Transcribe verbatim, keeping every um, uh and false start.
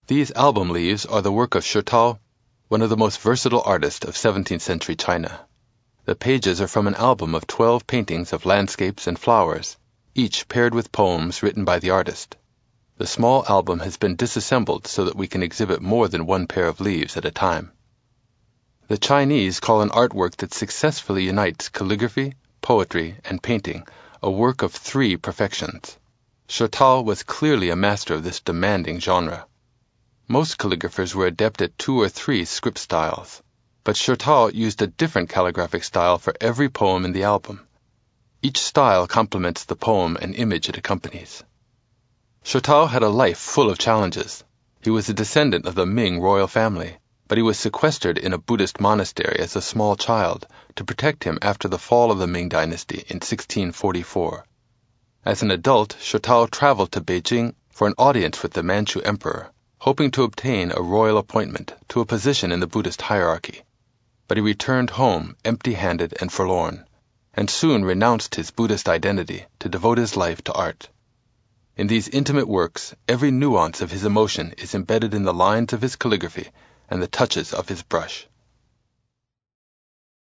These album leaves are the work of Shutao, one of the most versatile artists of seventeenth century China. The pages are from an album of twelve paintings of landscapes and flowers, each paired with poems written by the artist. The small album has been disassembled so that we can exhibit more than one pair of leaves at a time. The Chinese call an artwork that successfully unites calligraphy, poetry, and painting a work of three perfections. Shutao was clearly a master of this demanding genre. Most calligraphers were adept at two or three script styles, but Shutao used a different calligraphic style for every poem in the album. Each style complements the poem and image it accompanies. Shutao had a life full of challenges. He was a descendant of the Ming royal family, but he was sequestered in a Buddhist monastery as a small child to protect him after the fall of the Ming dynasty in sixteen forty-four. As an adult, Shutao traveled to Beijing for an audience with the Manchu emperor, hoping to obtain a royal appointment to a position in the Buddhist hierarchy. But he returned home empty-handed and forlorn, and soon renounced his Buddhist identity to devote his life to art. In these intimate works, every nuance of his emotion is embedded in the lines of his calligraphy and the touches of his brush.